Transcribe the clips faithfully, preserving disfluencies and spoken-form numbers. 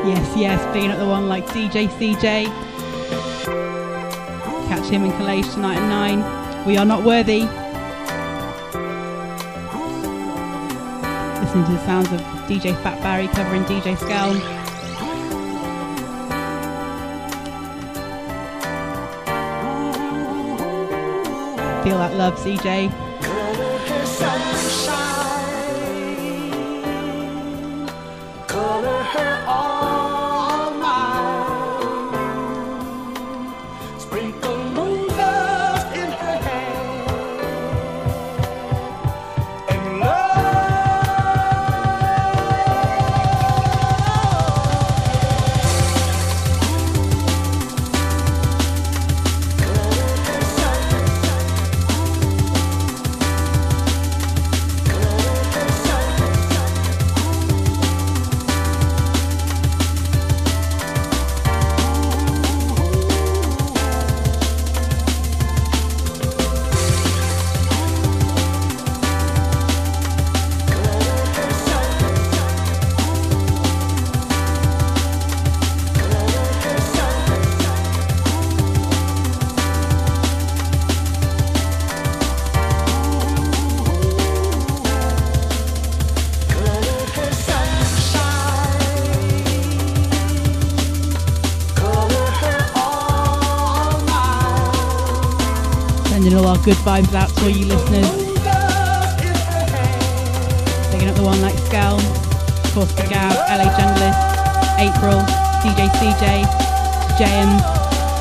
Yes, yes, being at the one like D J C J. Catch him in Collage tonight at nine. We Are Not Worthy. Listening to the sounds of D J Fat Barry covering D J Scal. Feel that love, C J. All our good vibes out to all you listeners. Picking up the one like Scal, of course the Gav, L A Junglist, April, D J C J, J M.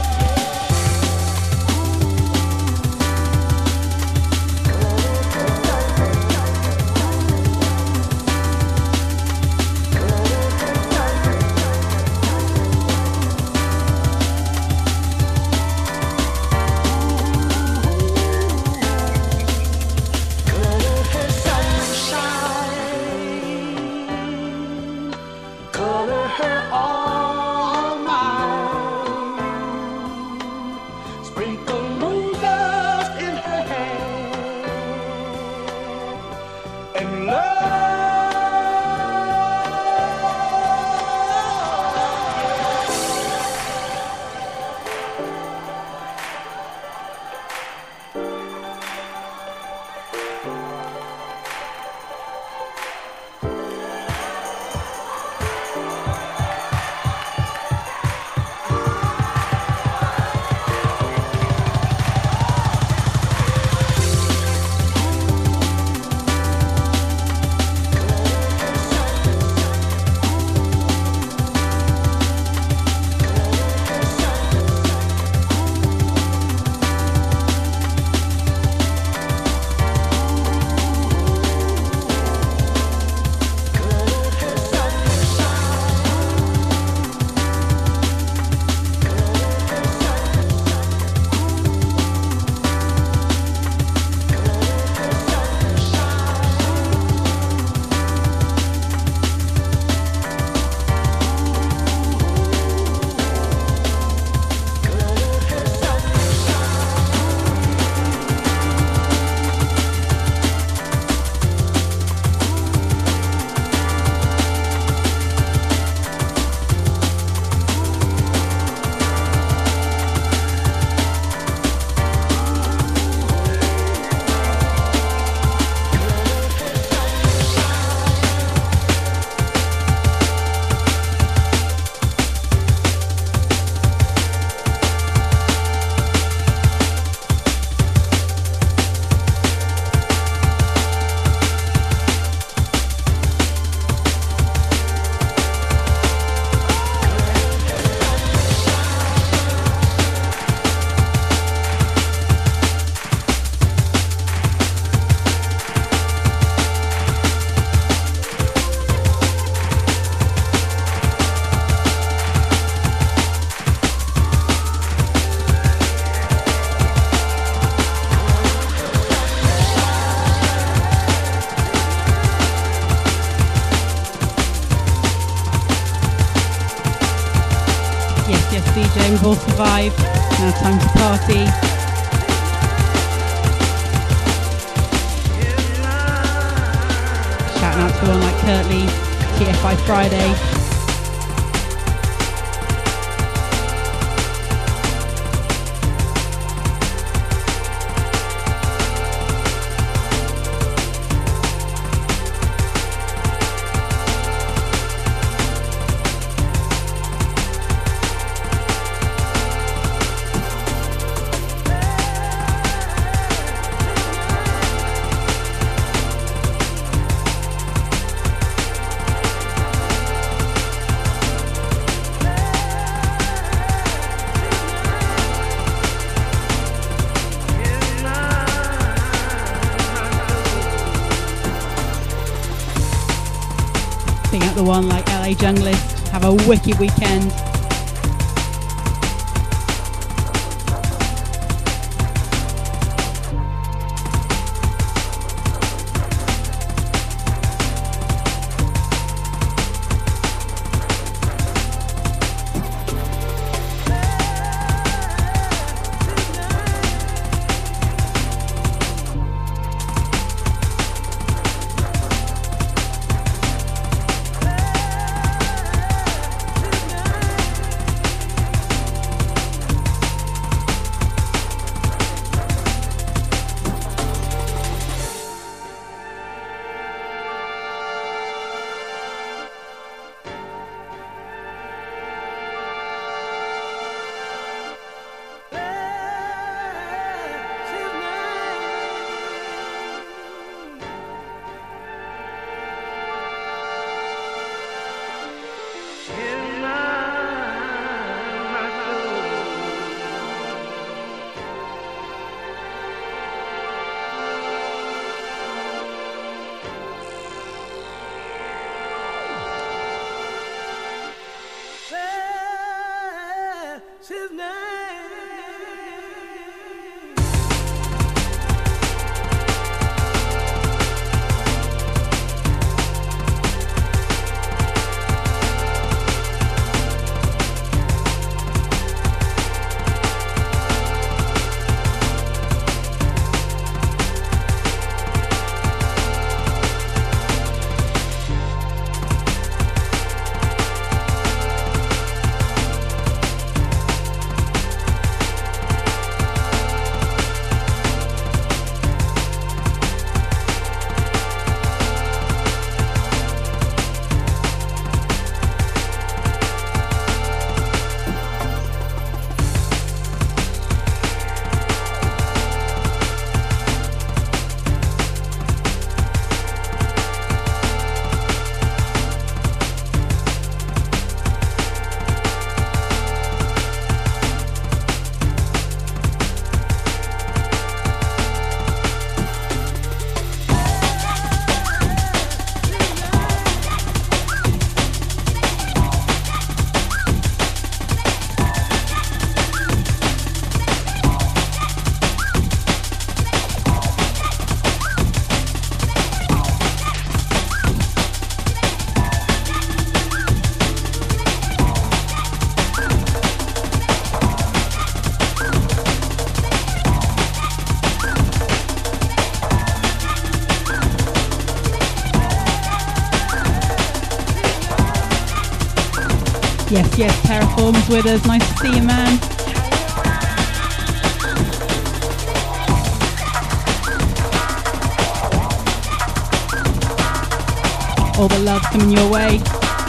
We've all survived. Now time to party. Shouting out to one like Kurtley, T F I Friday. the one like L A Junglist. Have a wicked weekend. Yes, yes, Terraform's with us. Nice to see you, man. All the love coming your way.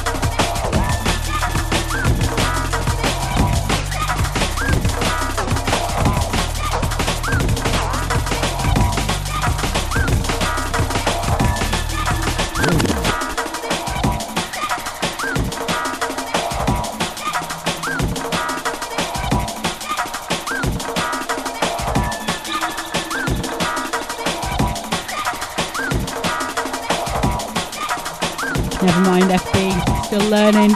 Never mind, F B, still learning.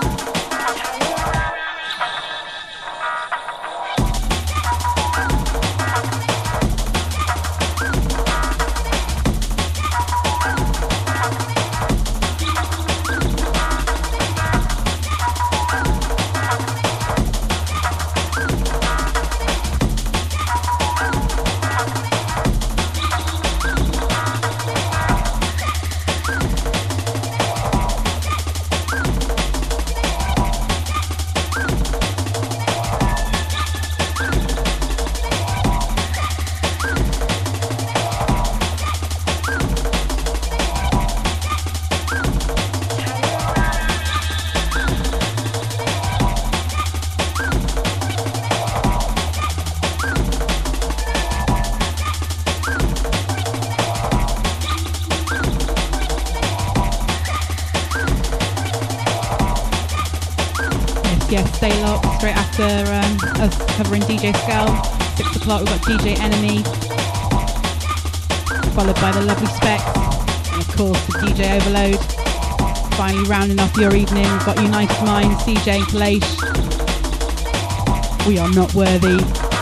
Yes, stay locked. Straight after um, us covering D J Skull, six o'clock we've got D J Enemy, followed by the lovely Specs, and of course the D J Overload. Finally rounding off your evening, we've got United Minds, C J and Kalesh. We Are Not Worthy.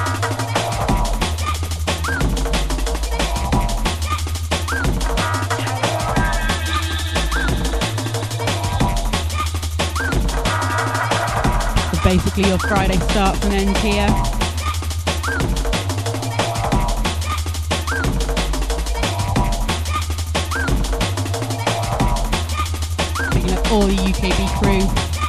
So basically your Friday starts and ends here. Picking up all the U K B crew.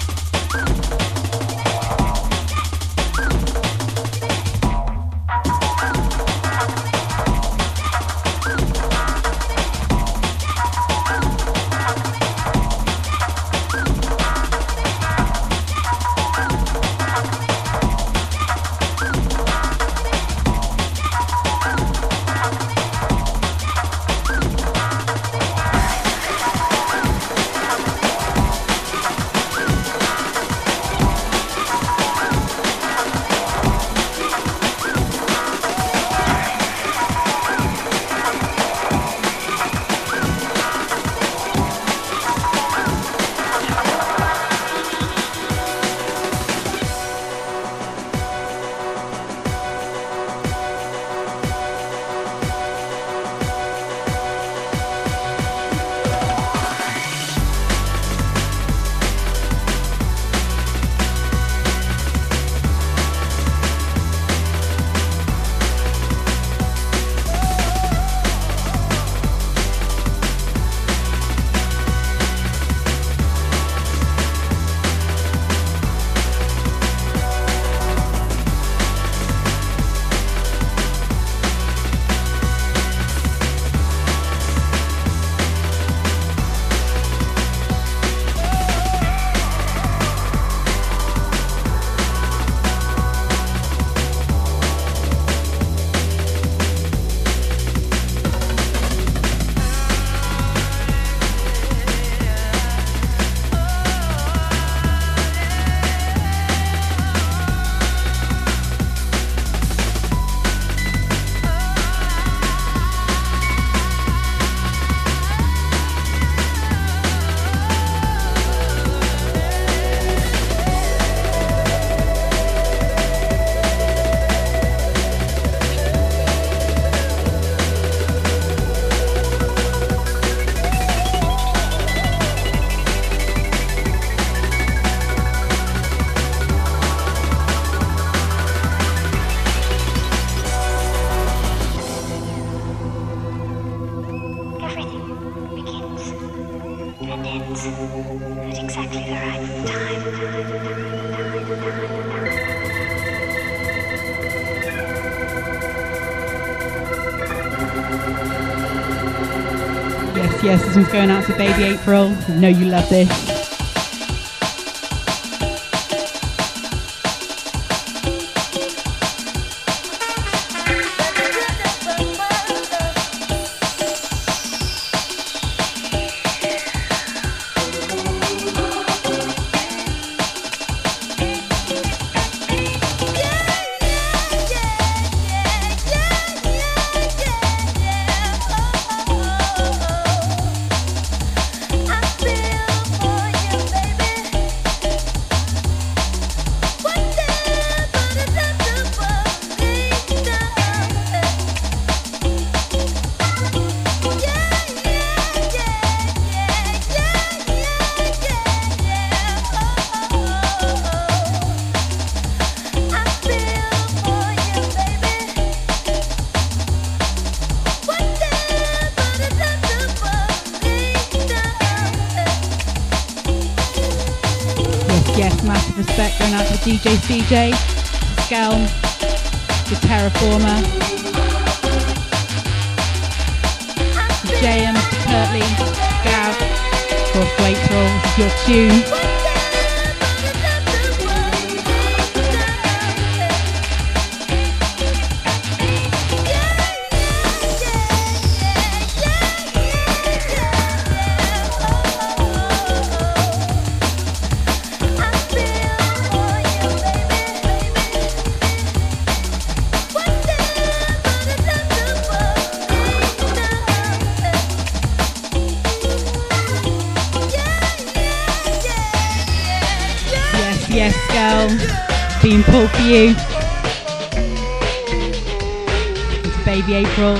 Yes, this one's going out to Baby April. I know you love this. D J C J, Skelm, the Terraformer, J M, Kurtley, Gav, of course April, this is your tune. Yeah. for you. It's Baby April.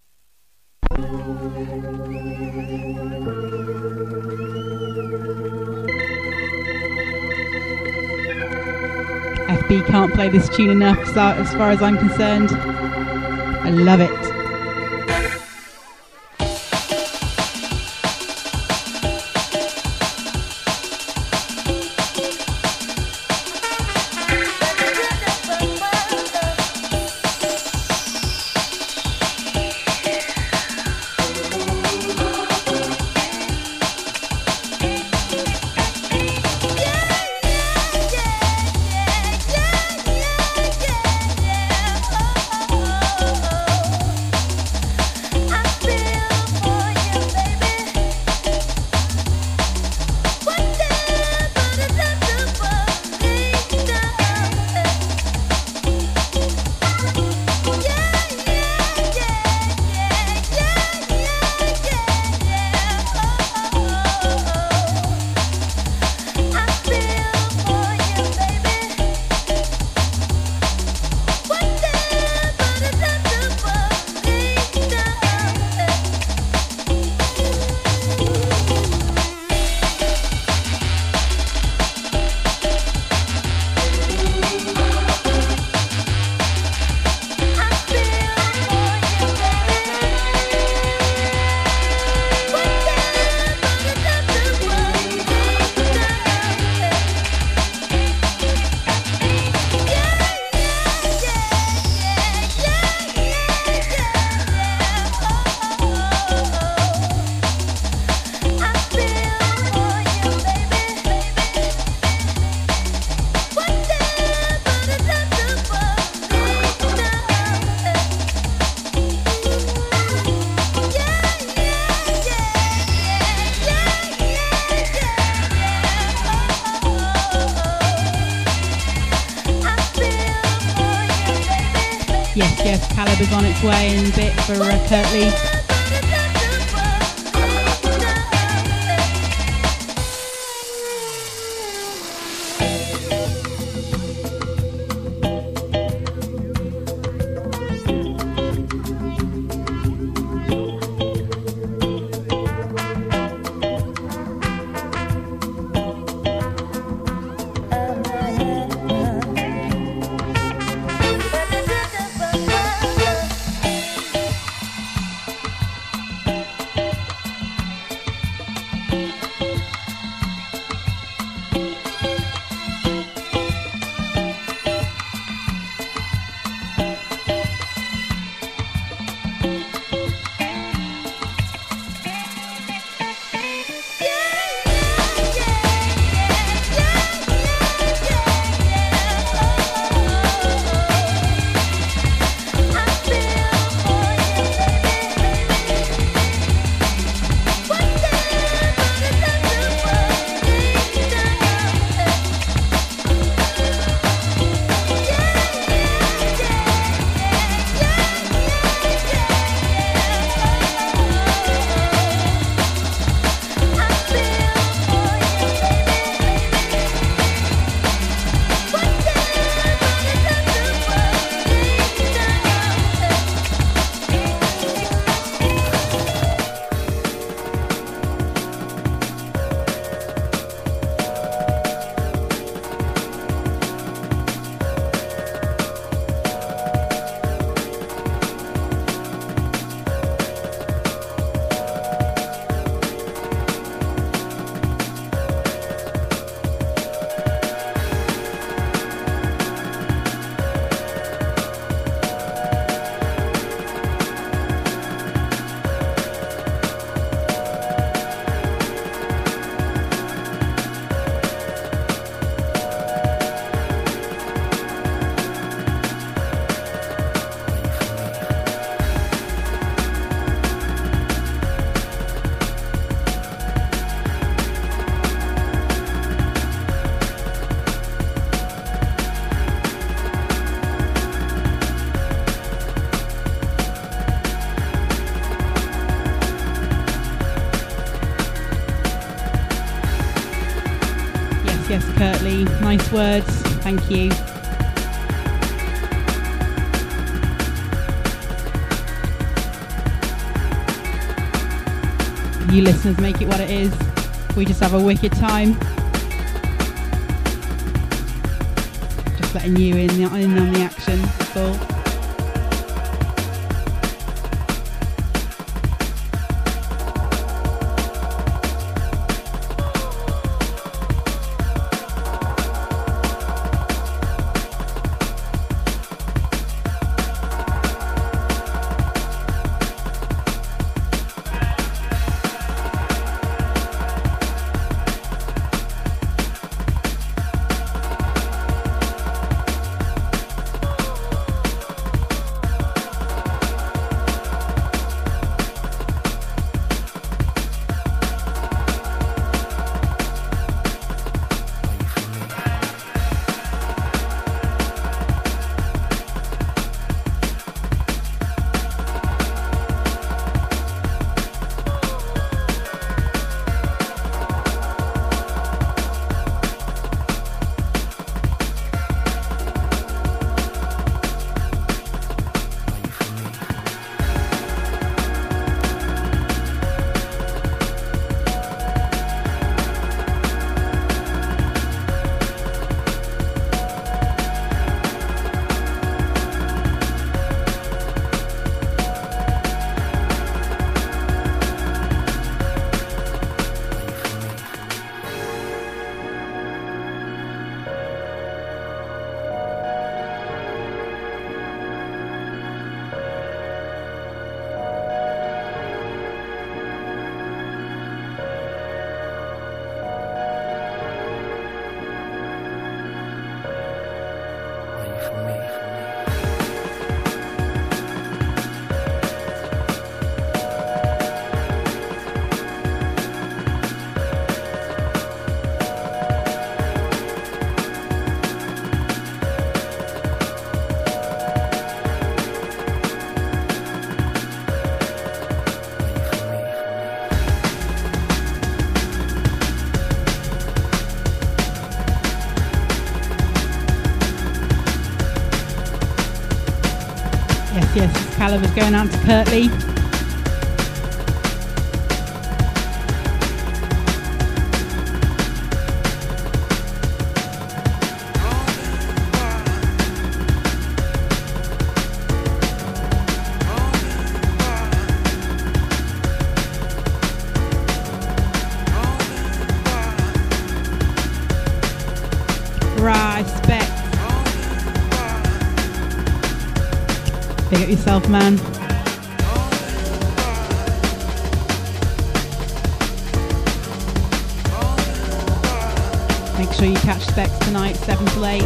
F B can't play this tune enough as far as I'm concerned. I love it. Caliber's on its way in a bit for uh, Kurt Lee. Yes, Kurt Lee. Nice words. Thank you. You listeners make it what it is. We just have a wicked time. Just letting you in, in on the action. That's all. Yes, Caliber's going out to Kirtley. Big up yourself, man. Make sure you catch Specs tonight, seven till eight.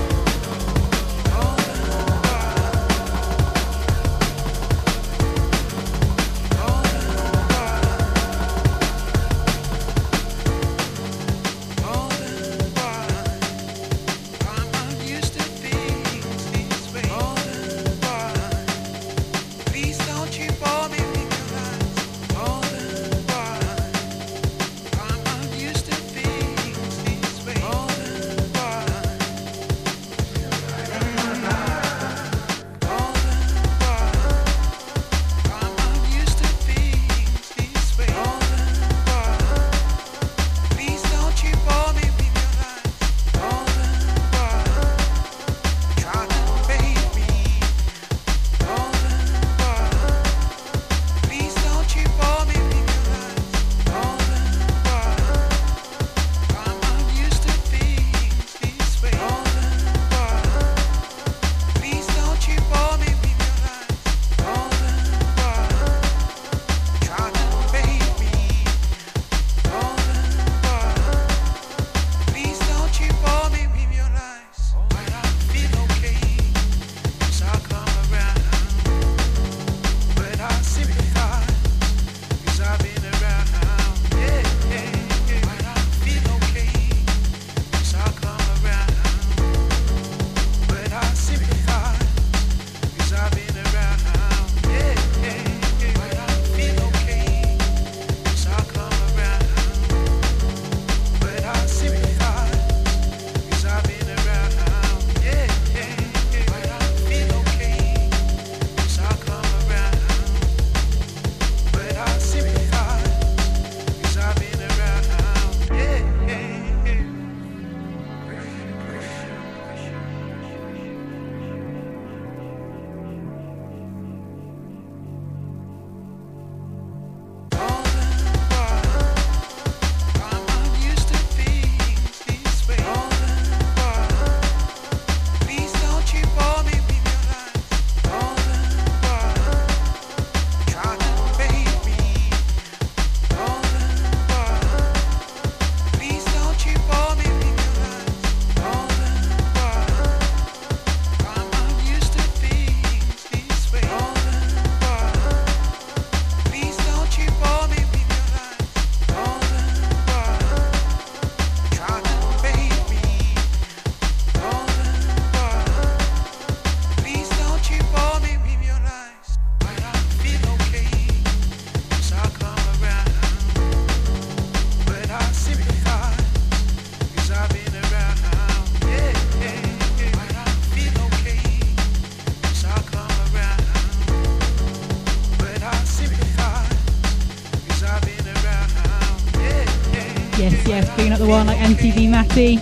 yes, being up the one like M T V Matty.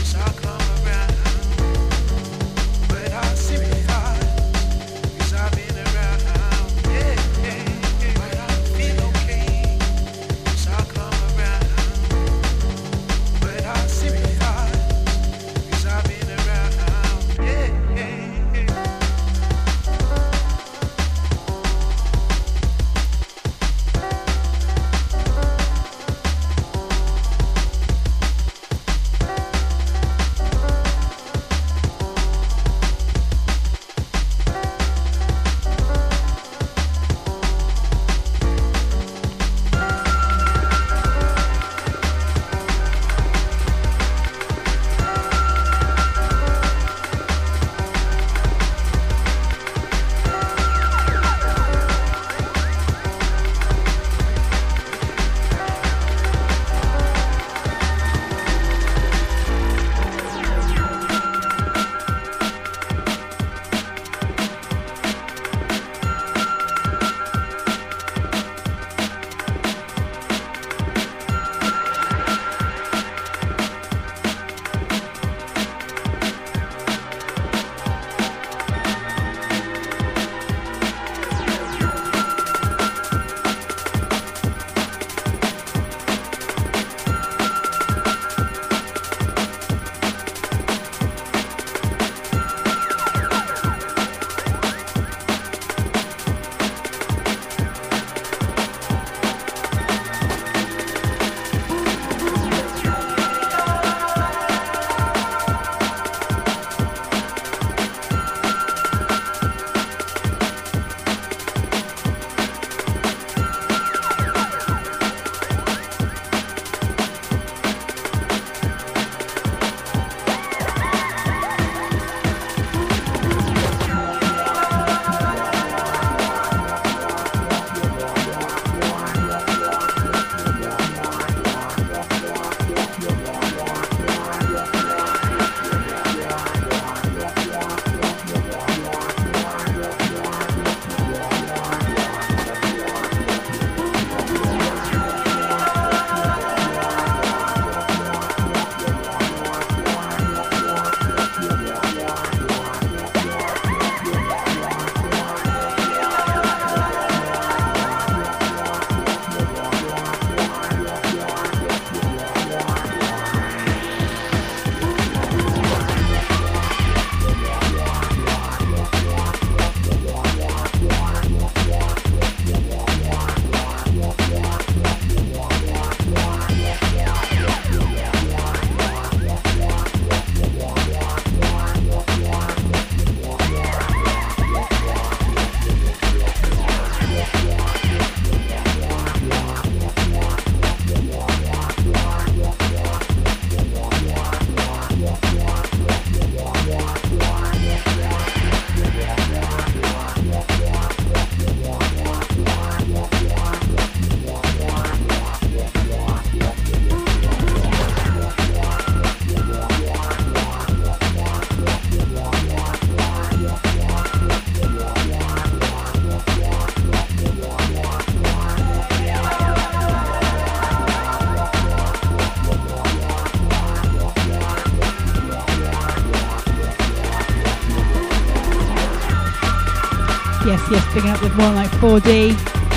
Yes, yes, picking up with more like four D,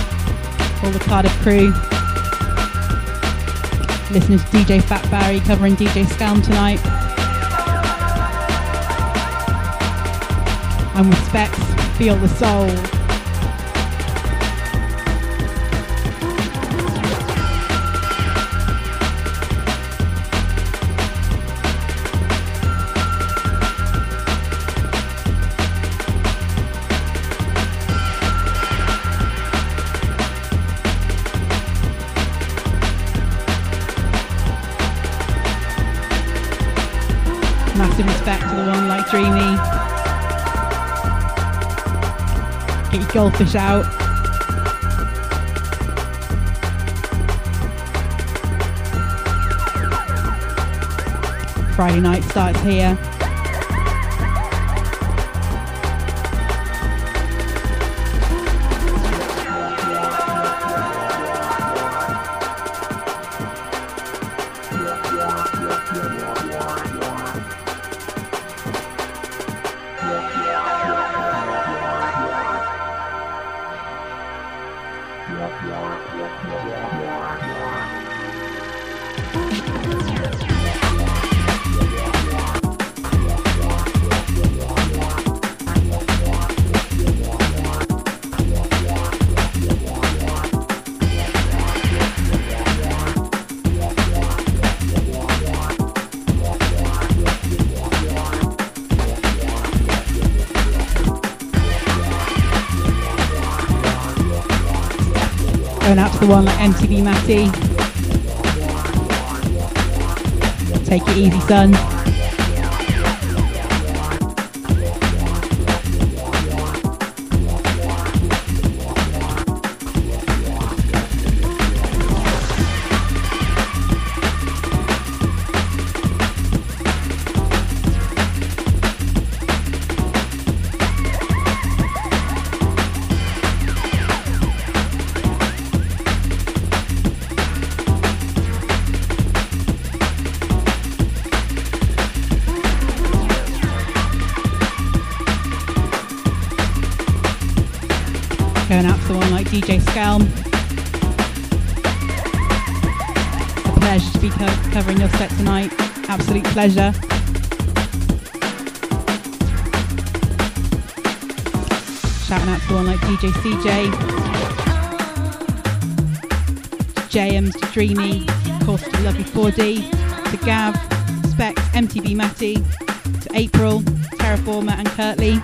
all the Cardiff crew. Listening to D J Fat Barry covering D J Scalm tonight. I'm with Specs, Feel the Soul. Massive respect to the one like Dreamy. Get your goldfish out. Friday night starts here. Going out to the one like M T V Matty. Take it easy, son. Going out to the one like D J Scalm. A pleasure to be co- covering your set tonight. Absolute pleasure. Shouting out to the one like D J C J. To J Ms, to Dreamy, of course to Lovely four D, to Gav, Specs, M T V Matty, to April, Terraformer and Kurtley.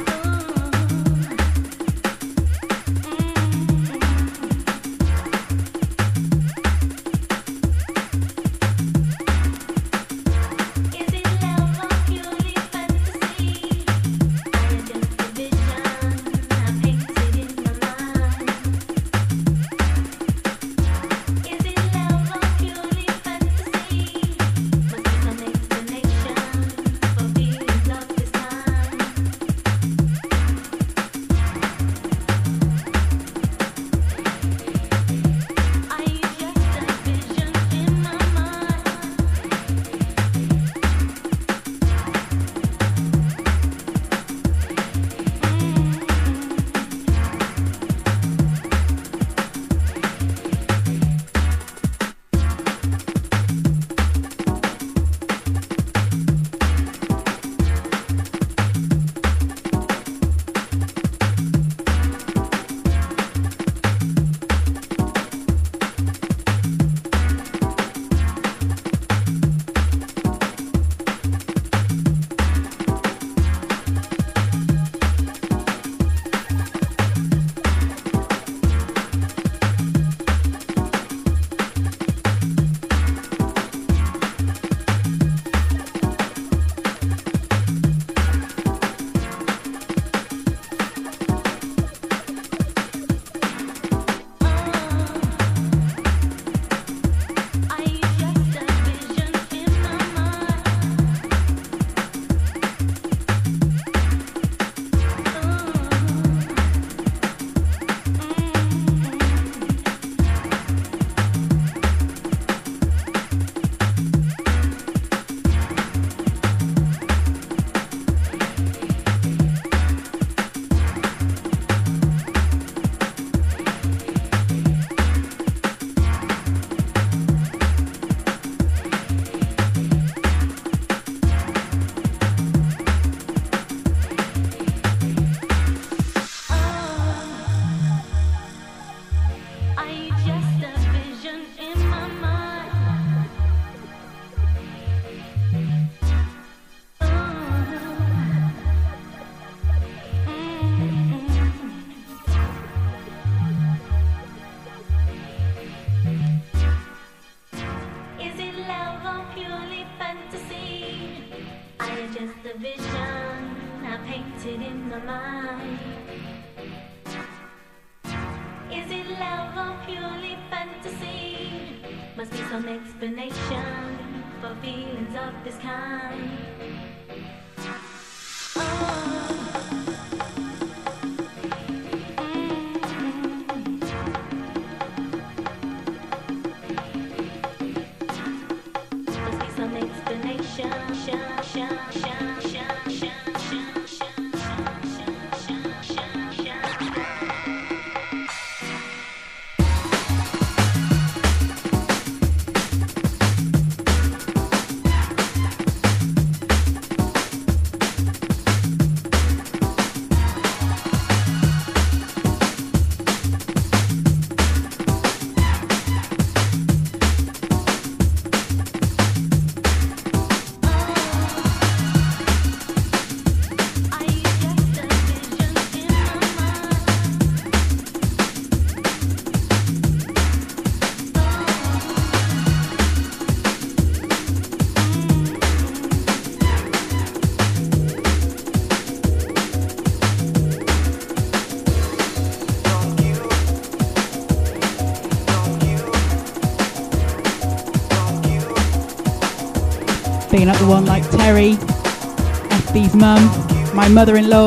Being up the one like Terry, S B's mum, my mother-in-law.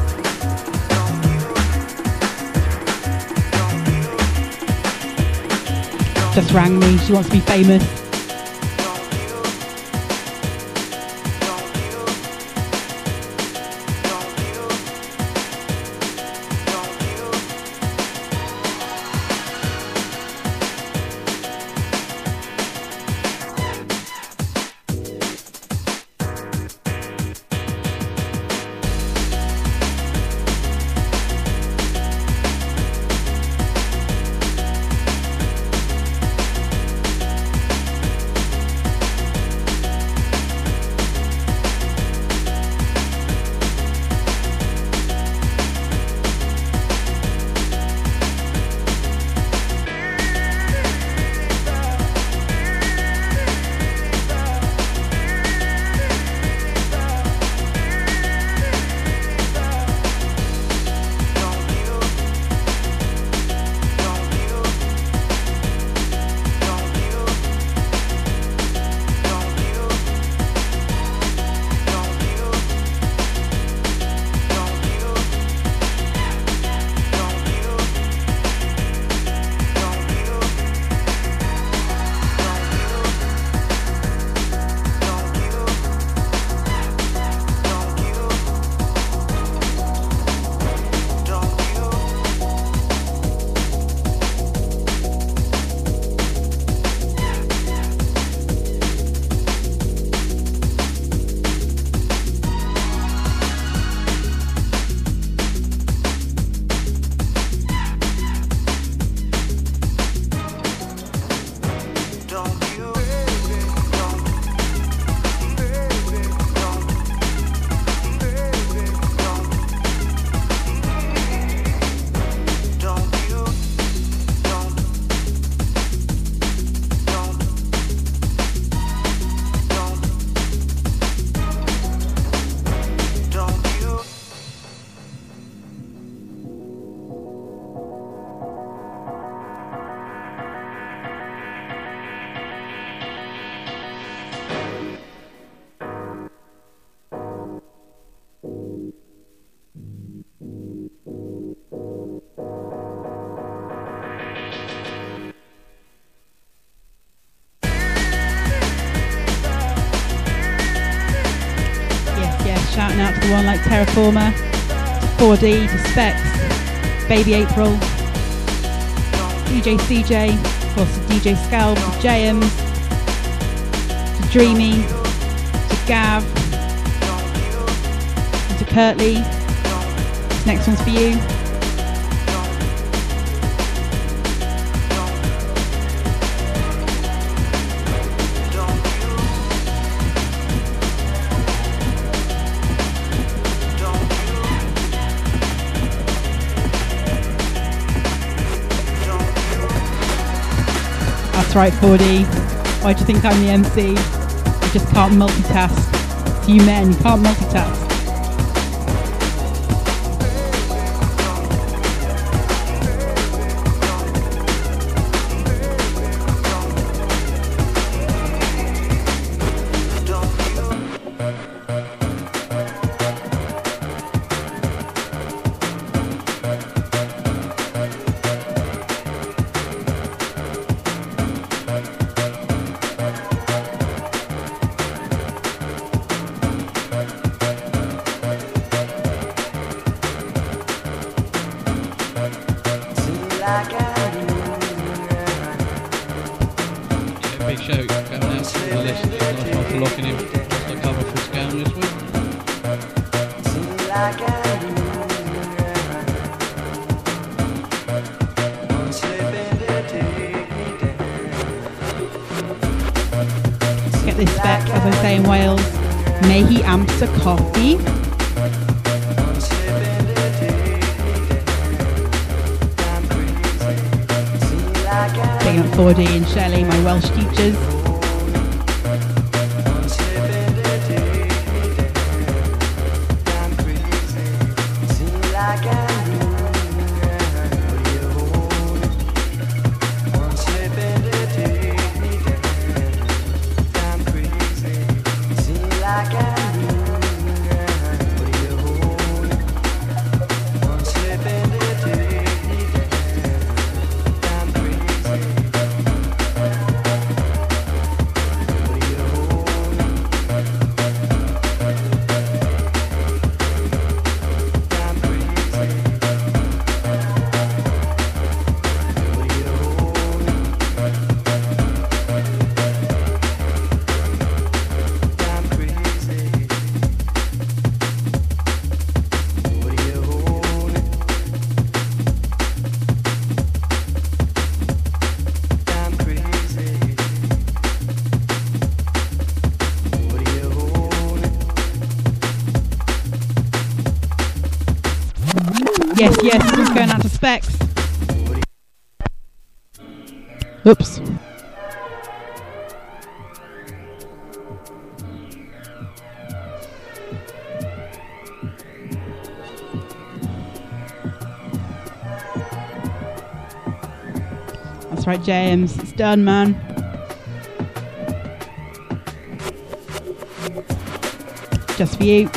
Just rang me, she wants to be famous. Shouting out to the one like Terraformer, to four D, to Specs, Baby April, D J C J, of course to D J Scalb, to J Ms, to Dreamy, to Gav, and to Kurtley. This next one's for you. That's right, four D. Why do you think I'm the M C? I just can't multitask. To you men, you can't multitask. In Wales, may he amps a coffee. Taking up four D and Shelley, my Welsh teachers. Yes, this one's going out to Specs. Oops. That's right, James. It's done, man. Just for you.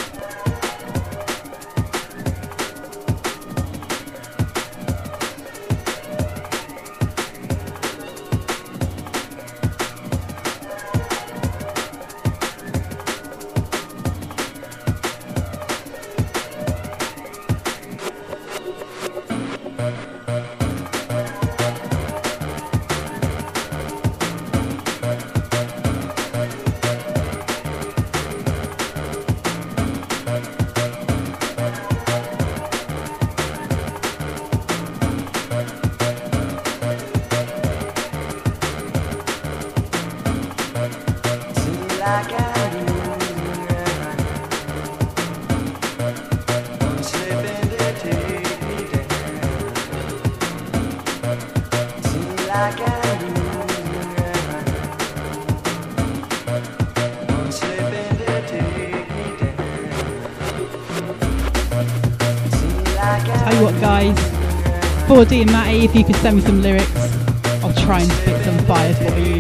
Tell you what, guys, four D and Matty, if you could send me some lyrics, I'll try and spit some fire for you.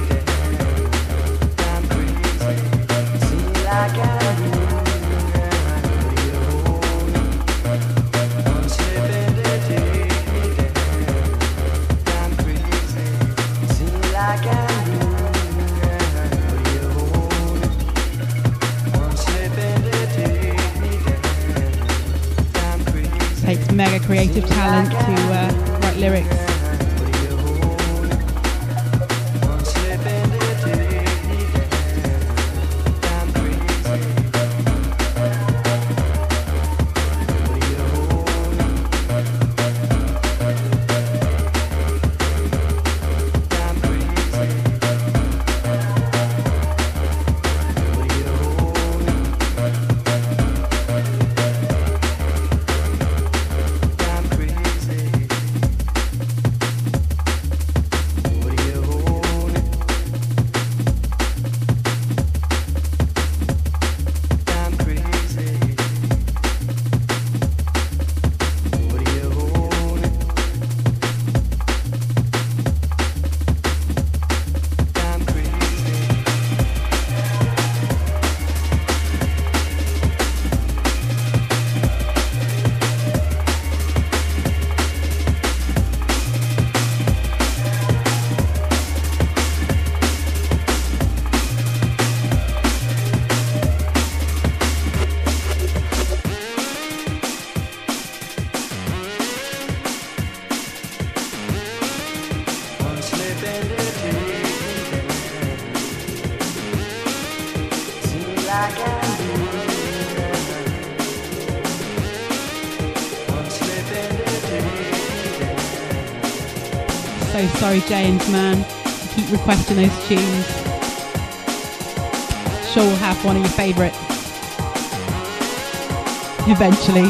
Takes mega creative talent to uh, write lyrics. So sorry, James, man. You keep requesting those tunes. Sure we'll have one of your favourites. Eventually.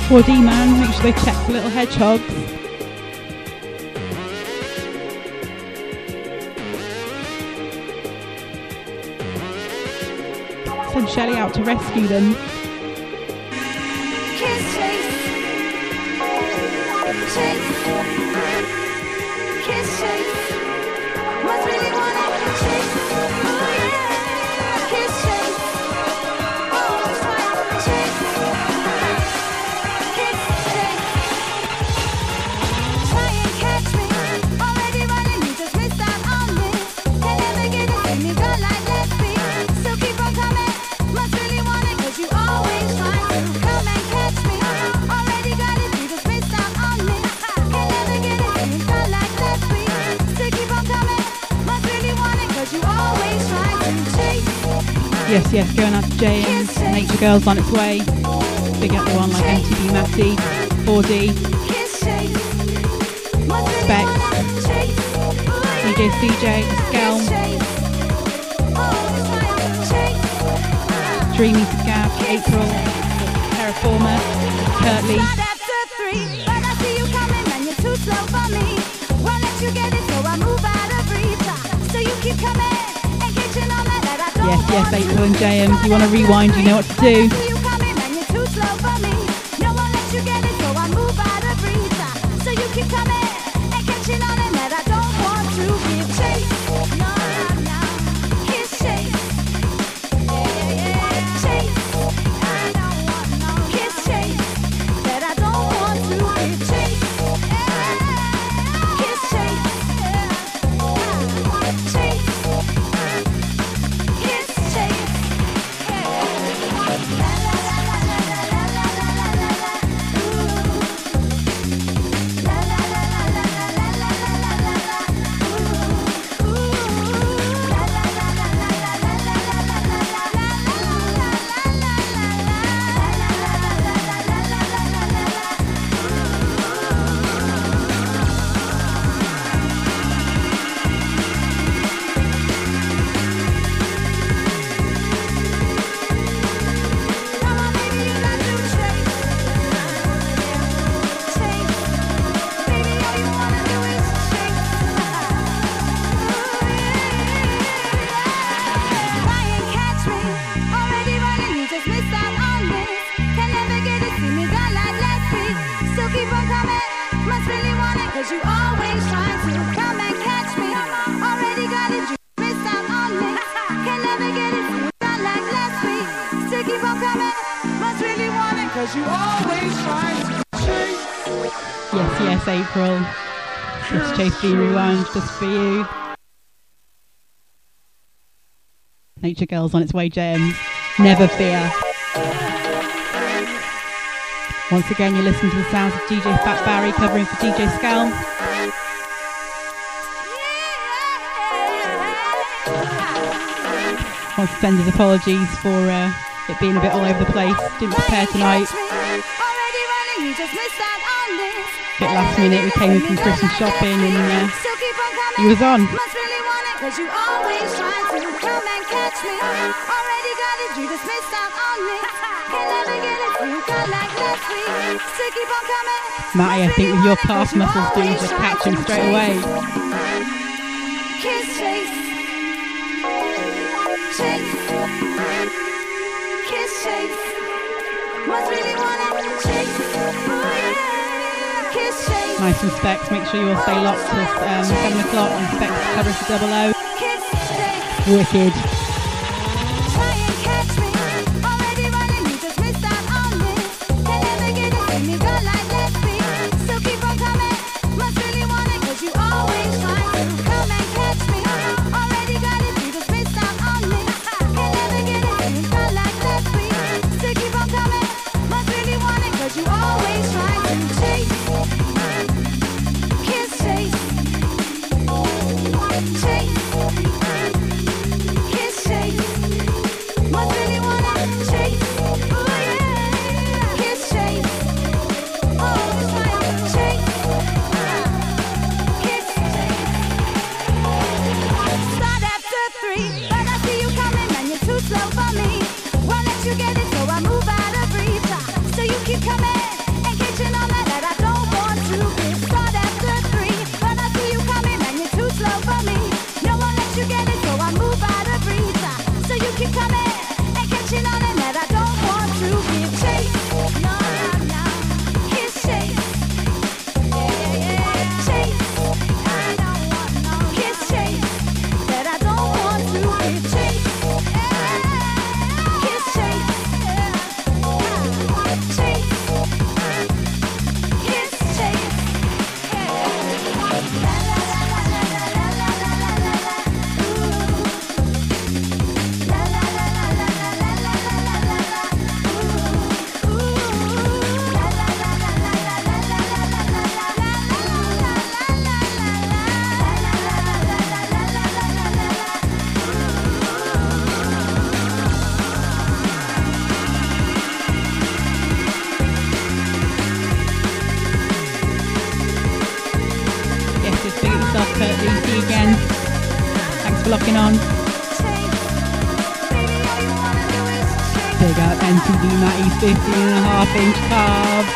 four D man, make sure they check for little hedgehogs. Send Shelley out to rescue them. Kiss chase. Chase. Kiss chase. Must really wanna chase. Oh yeah. Kiss chase. Oh, try to chase. Kiss chase. Try and catch me. Already running, you just missed out on me. Can never get it, see me go like let's be. So keep on coming. Must really want it, cause you always try to come and catch me. Already got it, you just missed out on me. Can never get it, see me go like let's be. So keep on coming. Must really want it, cause you always try to chase. Yes, yes, going out to J M. Nature Girls on its way. Big up the one like M T V Matty, four D, Specs, D J C J, Skelm, Dreamy Scab, April, Terraformer, Curtly. But I see you coming and you're too slow for me. Won't let you get it, so I move out of reach. So you keep coming and catching on that that I don't Yes, yes, want April to. and J M. If you want to rewind, you know what to do. I see you coming and you're too slow for me. No one lets you get it, so I move out of reach. So you keep coming and catching on it that I don't want to give chase. No, no, no. Kiss chase. Yeah, yeah, yeah. Chase. I don't want no kiss chase. That I don't want to give chase. Yeah. Kiss chase. Yeah. Chase. Kiss chase. Yeah. La la la la la la la la la la la. Ooh. La la la la la la la la la la la. Ooh. Ooh. La la la la la la la la la Come on, baby, you got to chase. Chase. Baby, all you wanna do is chase. Try and catch me. Already running, you just missed out on this. Can never get it, see me gone like last week. So keep on coming. Must really want it, cause you always try to come and catch me. Already got it, you missed out on me. Can never get it, see me gone like last week. So keep on coming. Must really want it, cause you always try to chase. Yes, yes, April. Just Chase the rewind just for you. Nature Girls on its way, J M. Never fear. Once again, you're listening to the sounds of D J Fat Barry covering for D J Skelm. Wants to send his apologies for uh, it being a bit all over the place. Didn't prepare tonight. Already running, you just missed out on this. Bit last minute, we came in from Christmas shopping and uh, So keep on coming. he was on. Must really want it, cause you always try to come and catch me. Already got it, you just missed out on me. Can never get it, you got like last week. So keep on coming. Matty, I think with your calf muscles doing just catch him straight away. Kiss chase. Chase. Kiss chase. Must really wanna chase. Oh yeah. Kiss chase. Nice and Specs, make sure you all stay locked till um, seven o'clock and Specs covering for double O. Kiss chase. Wicked. Try and catch me. Already running, you just missed out on this. Can never get it, see me go like let's be. So keep on coming. Must really want it, cause you always try to come and catch me. Already got it, you just missed out on this. Can never get it, see me go like let's be. So keep on coming. Must really want it, cause you always try to chase. Kiss chase. Chase. Kiss chase. Must really wanna chase. Oh yeah. Kiss chase. Oh locking on. Big up N T V Matty's fifteen and a half inch carve.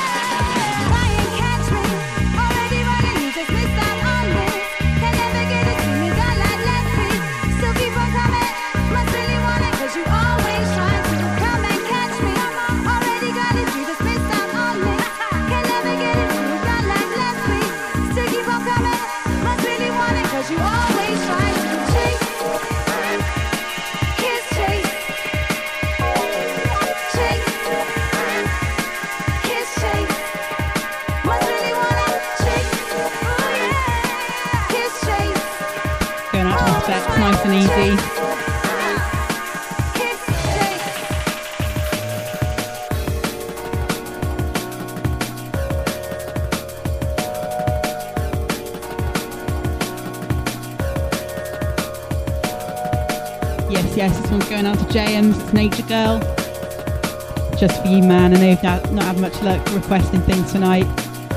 Nice and easy. Yes, yes, this one's going out to J M's, it's Nature Girl. Just for you, man. I know you've not, not had much luck requesting things tonight.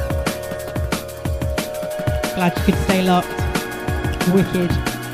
Glad you could stay locked. Wicked.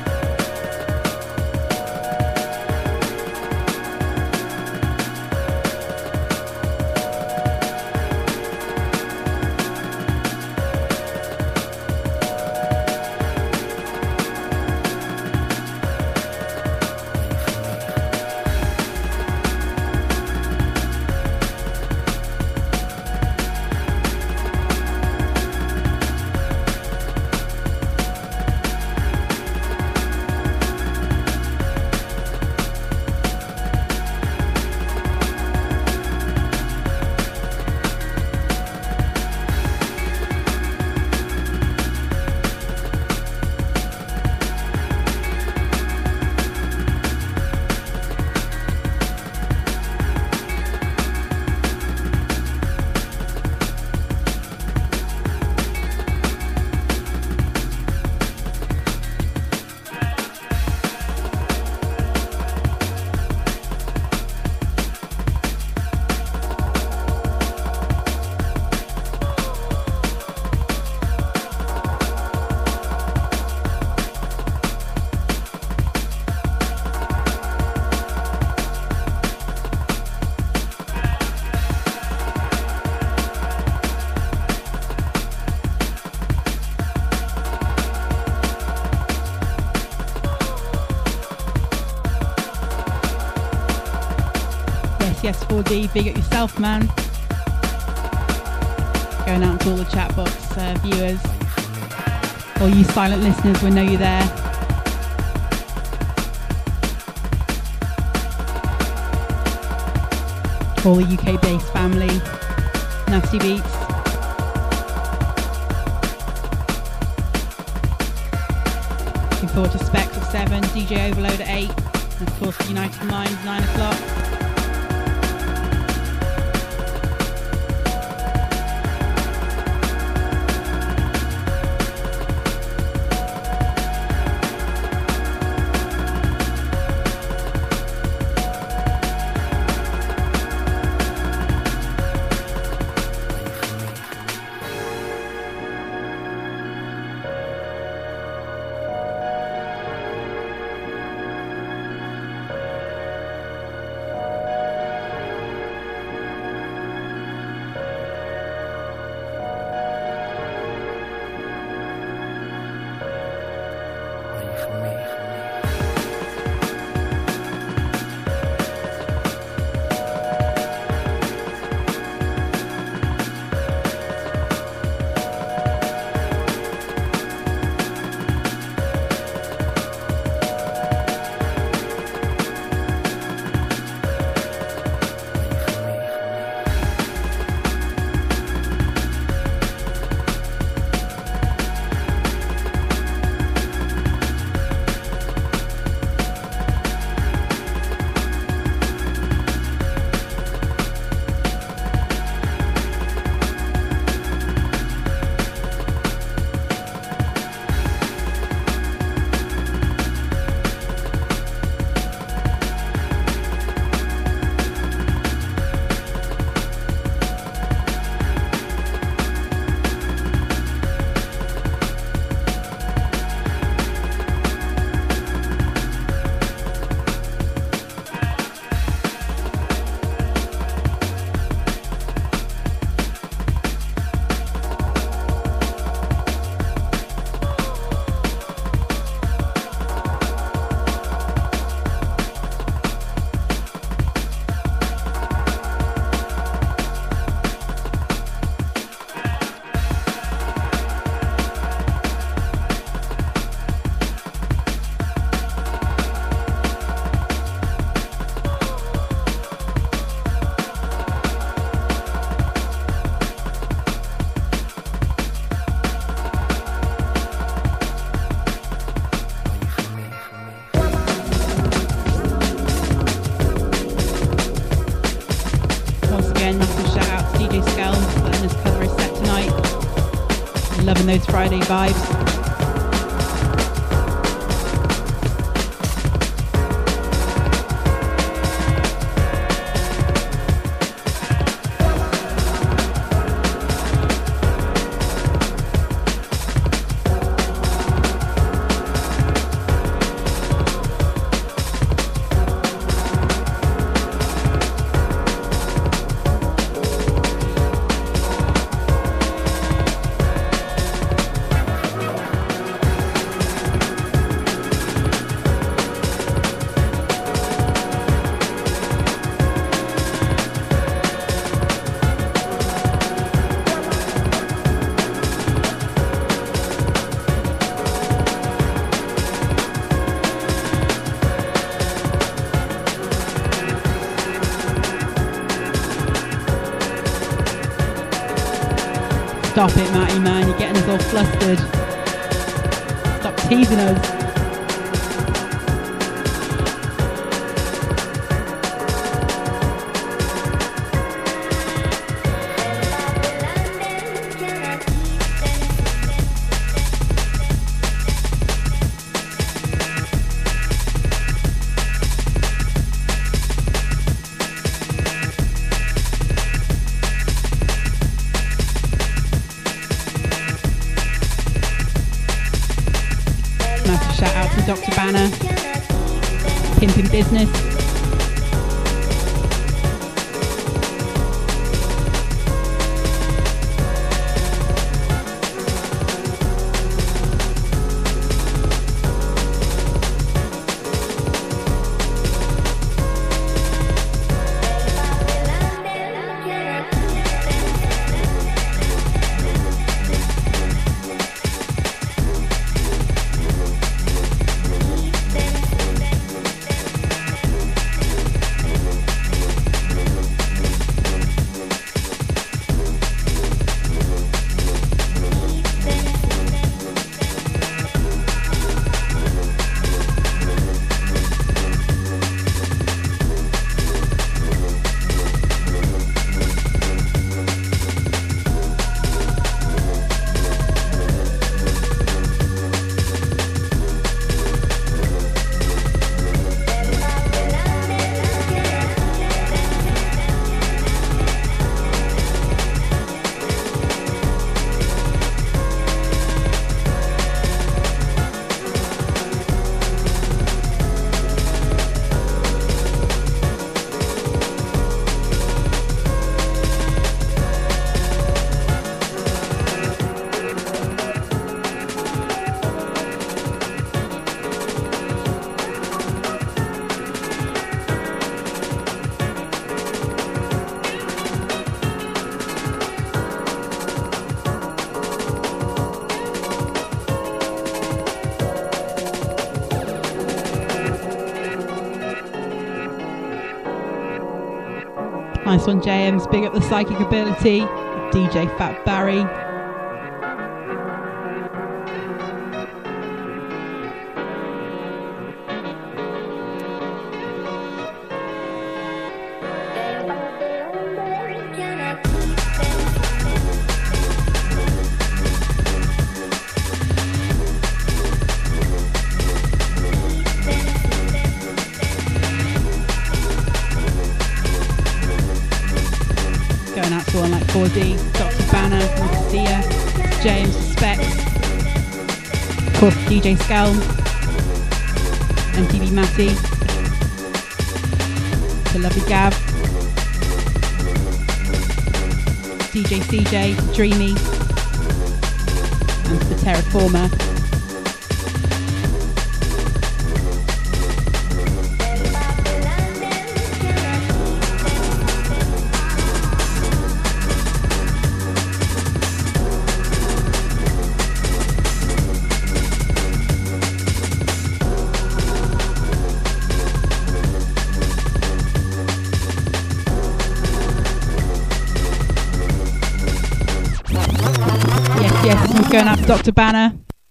Yes, four D, big up yourself, man. Going out to all the chat box uh, viewers. All you silent listeners, we know you're there. All the U K-based family. Nasty Beats. Looking forward to Specs at seven, D J Overload at eight, and of course United Minds nine o'clock. Skelm, letting us cover his set tonight. Loving those Friday vibes. Stop it, Matty, man. You're getting us all flustered. Stop teasing us. Doctor Banner, Pimpin' Business. Nice one, J Ms. Big up the psychic ability. D J Fat Barry. four D, Doctor Banner, Lucia, James Specs, of course D J Skelm, M T V Matty, the lovely Gav, D J C J, Dreamy, and the Terraformer. Going out to Doctor Banner.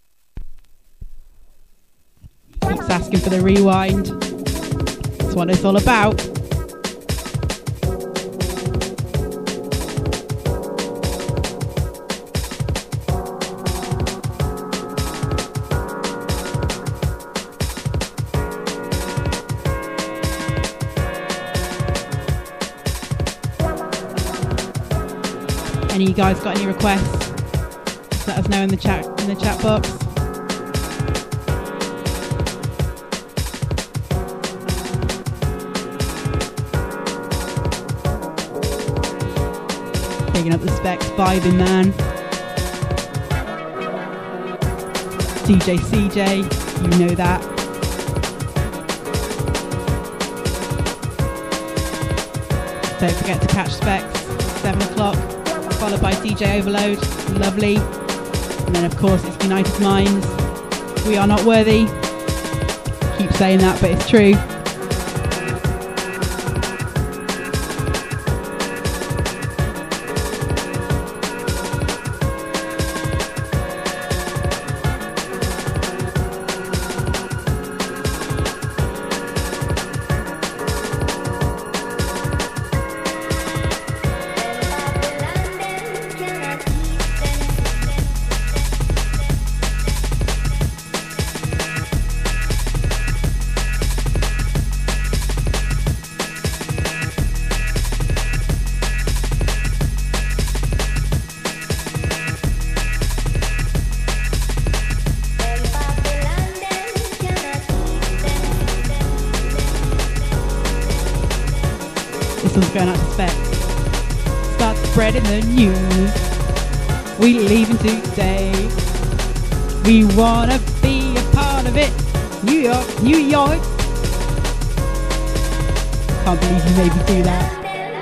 Keeps asking for the rewind. That's what it's all about. Any of you guys got any requests? Just let us know in the chat in the chat box. Picking up the specs, vibing man. D J C J, you know that. Don't forget to catch specs, seven o'clock, followed by D J Overload, lovely. And then of course it's United Minds, We Are Not Worthy. Keep saying that, but it's true. Going out to specs. Start spreading the news. We leaving today. We wanna be a part of it. New York, New York. Can't believe you made me do that.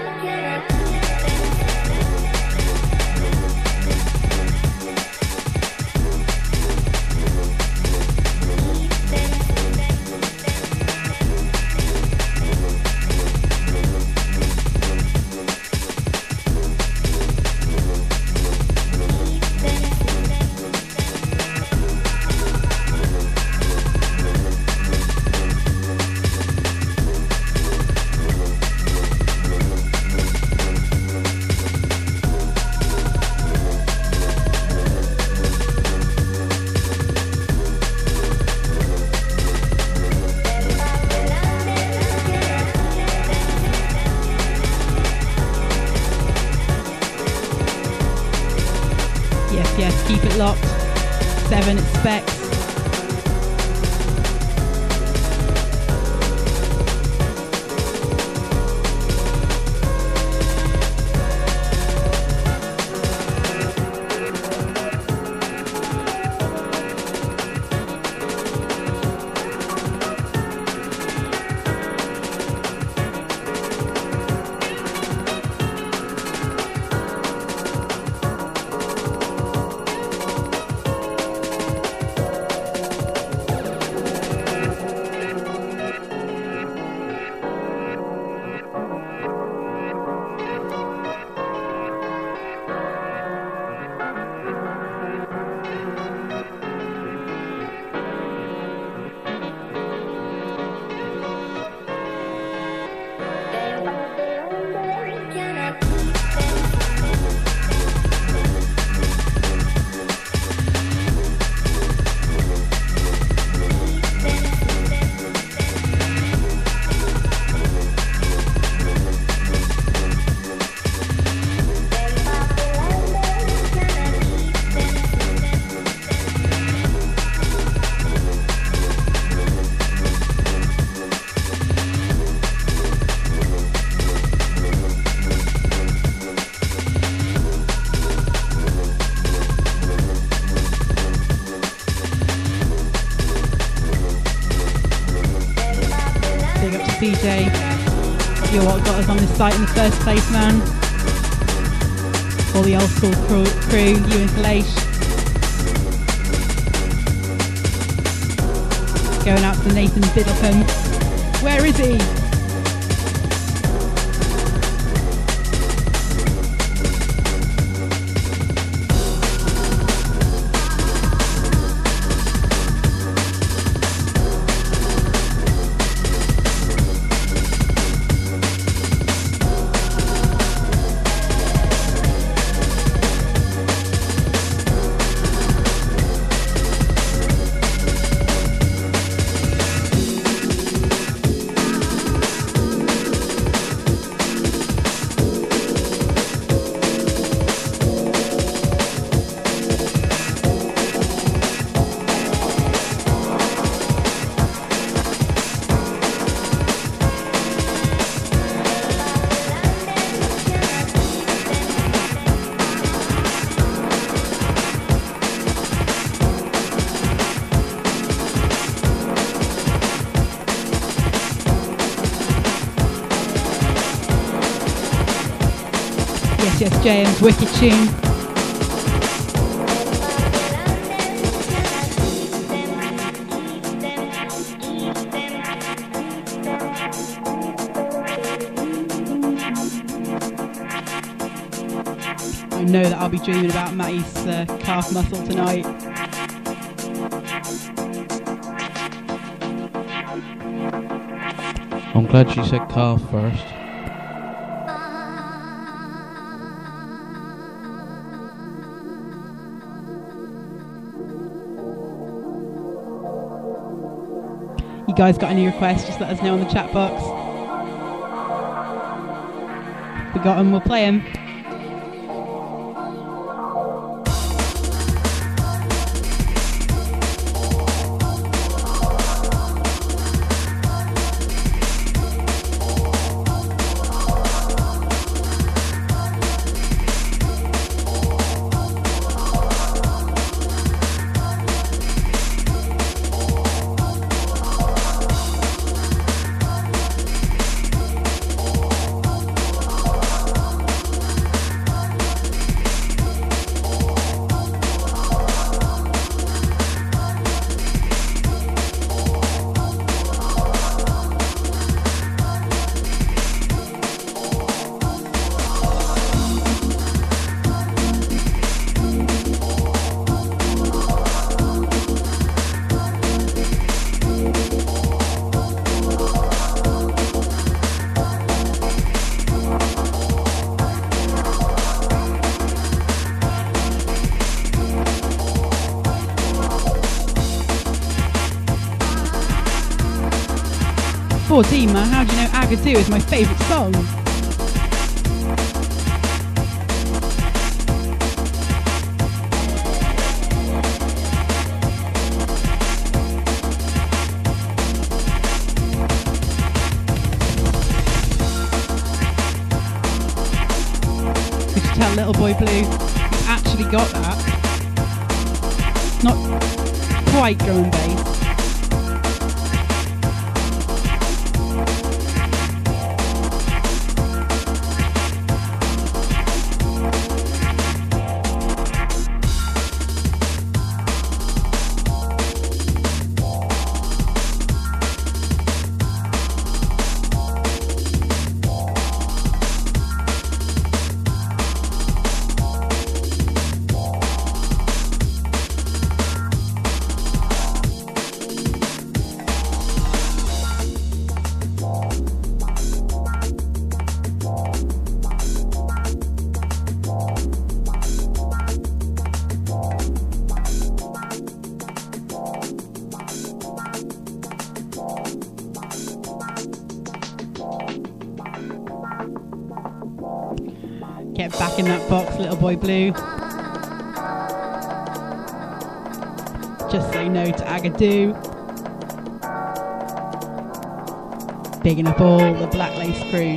Seven specs. C J, you're what got us on this site in the first place, man. All the old school crew, crew you and Kalesh. Going out to Nathan Biddlecombe. Where is he? J M's wicked tune. I know that I'll be dreaming about Matty's uh, calf muscle tonight. I'm glad she said calf first. You guys got any requests, just let us know in the chat box. If we got them, we'll play them. fourteen, man, how do you know Agadoo is my favourite song? Could you tell Little Boy Blue he's actually got that? Not quite drum and bass. Get back in that box, Little Boy Blue. Just say no to Agadoo. Bigging up all the Black Lace crew.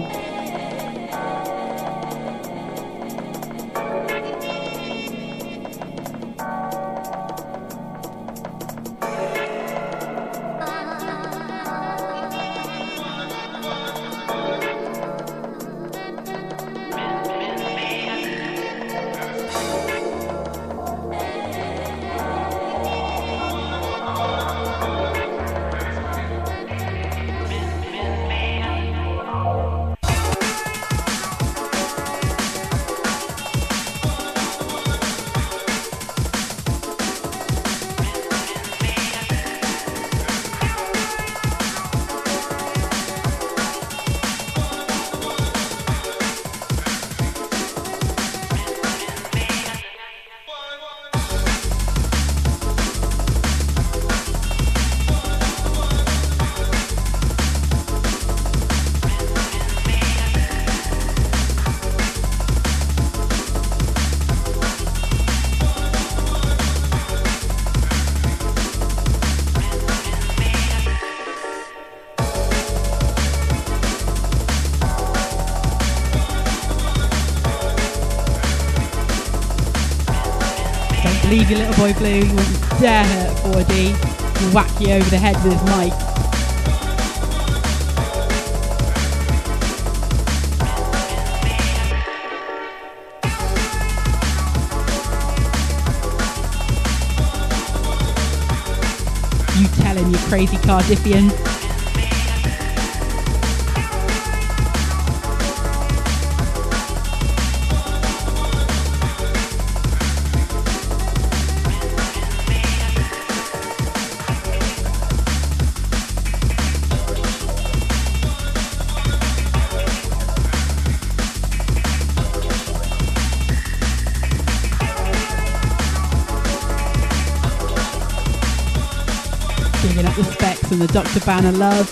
Leave your Little Boy Blue, you wouldn't dare hurt four D. He'll whack you over the head with his mic. telling you, crazy Cardiffian. Giving up the Specs and the Doctor Banner love.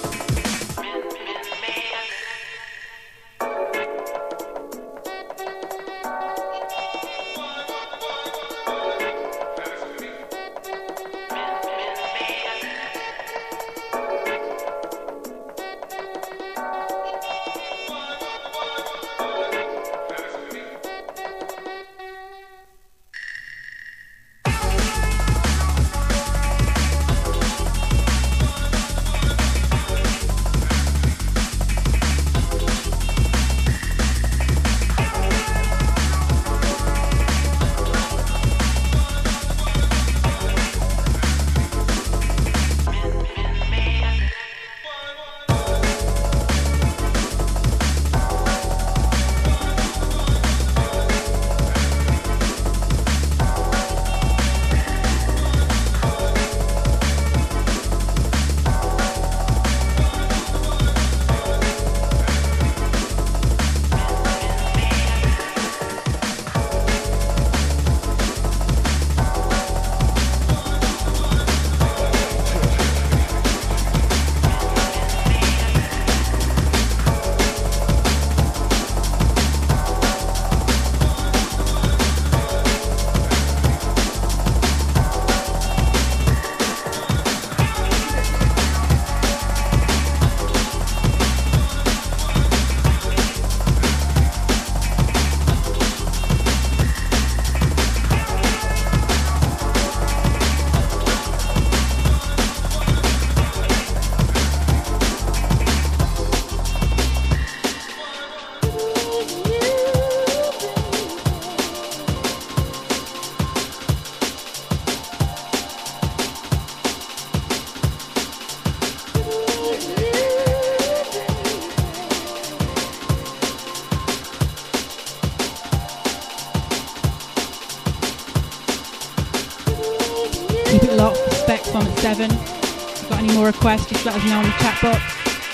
Keep it locked, Specs on at seven. If you've got any more requests, just let us know in the chat box.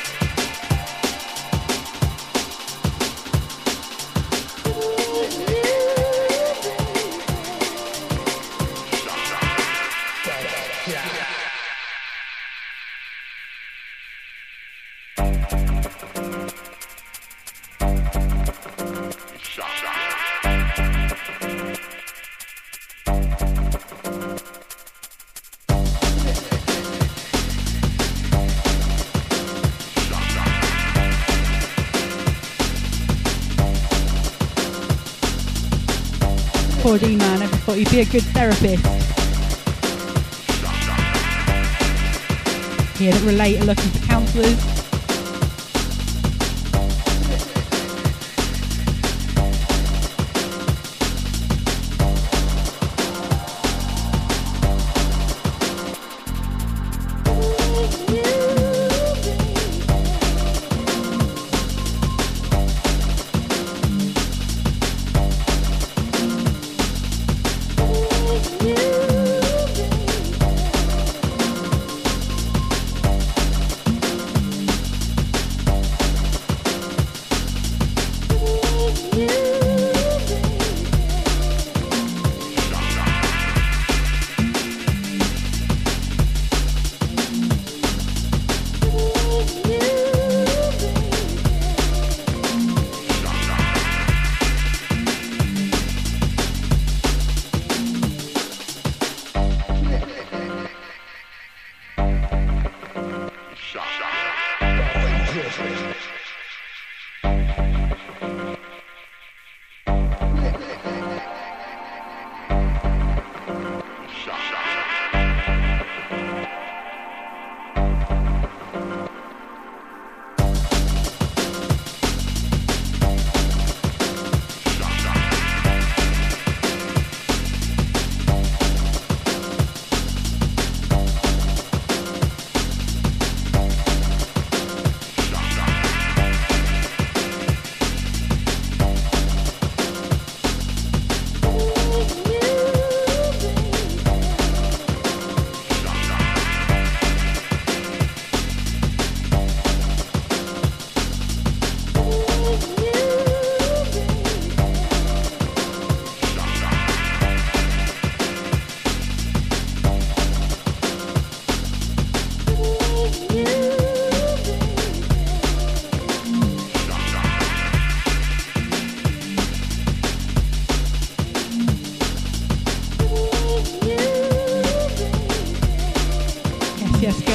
four D man, I just thought you'd be a good therapist. Here that relate are looking for counsellors.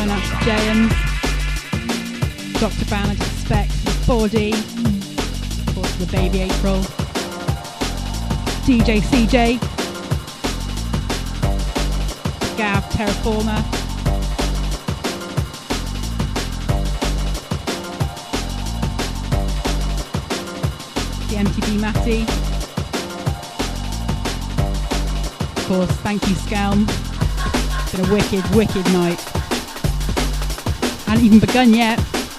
going out to J M, Doctor Banner to Specs, four D, of course the Baby April, D J C J, Gav Terraformer, the M T B Matty, of course thank you Skelm. It's been a wicked, wicked night. Hasn't even begun yet.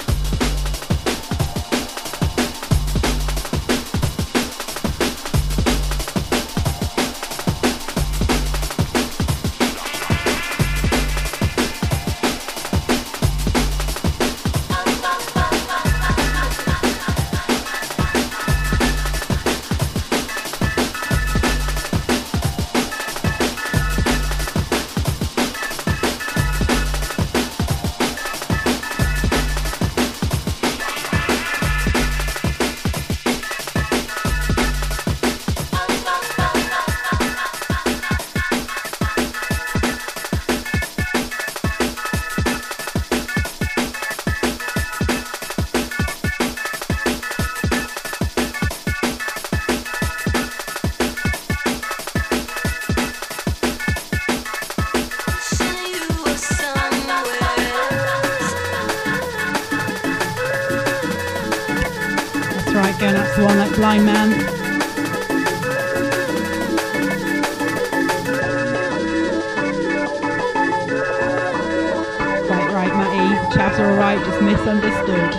Blind Man. Quite right, Matty. Chavs are alright, just misunderstood.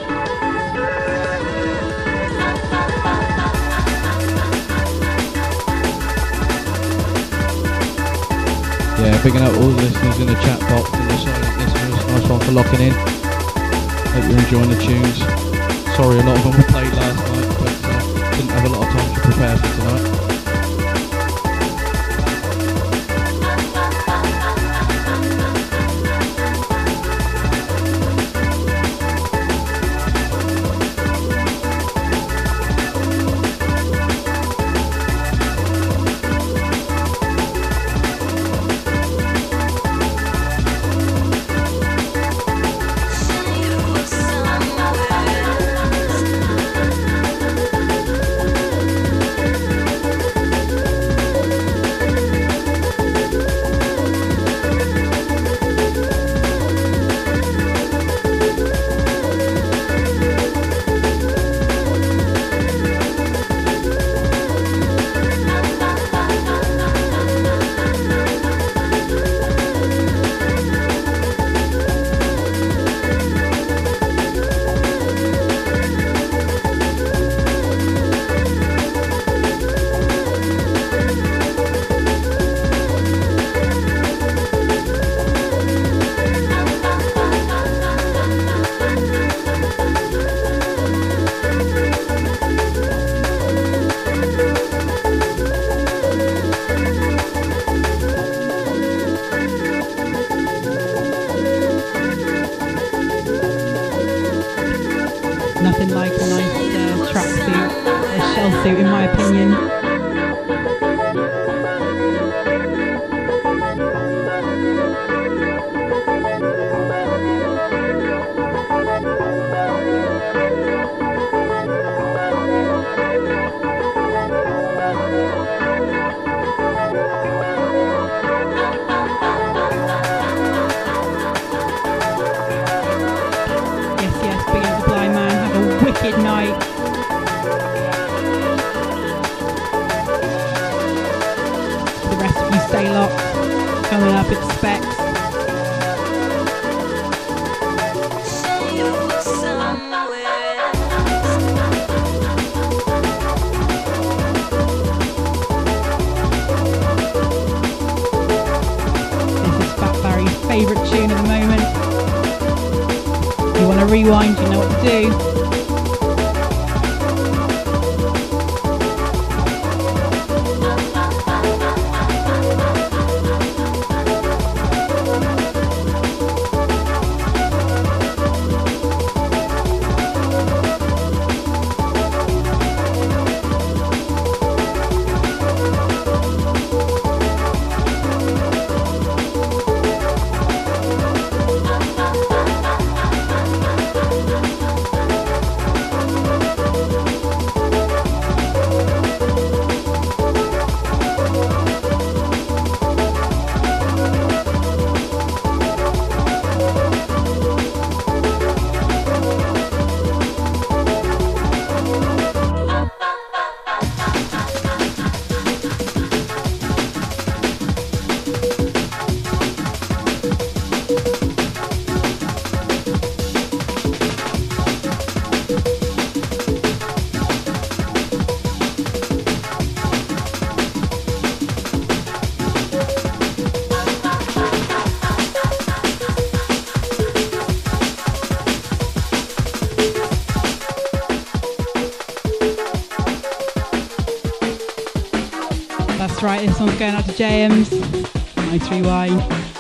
Yeah, bigging up all the listeners in the chat box and the silent listeners. Nice one for locking in. Hope you're enjoying the tunes. Sorry a lot of them were played last night, but uh, didn't have a lot of time to prepare for tonight. In my opinion. Yes, yes, big up the Blind Man. Have a wicked night. Stay locked. Coming up, it's Specs. This is Fat Barry's favourite tune at the moment. If you want to rewind, you know what to do. That's right, this one's going out to James. Nice rewind.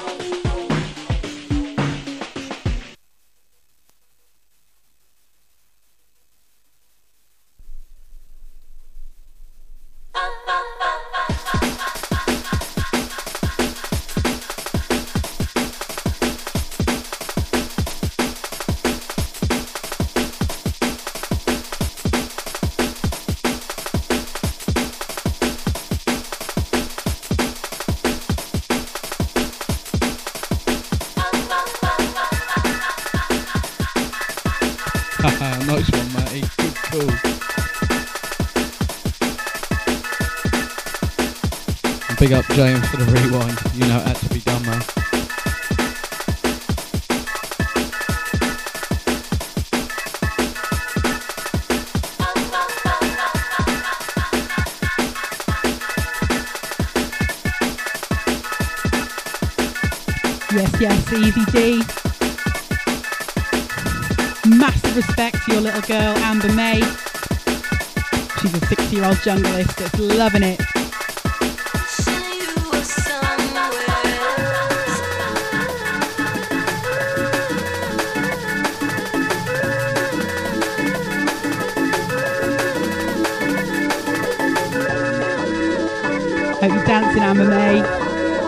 Nice one, Matty. Good call. And big up James for the rewind. You know it had to be done, man. Yes, yes, Evie D. Massive respect to your little girl, Amber May. She's a six-year-old junglist that's loving it. Hope you're dancing, Amber May.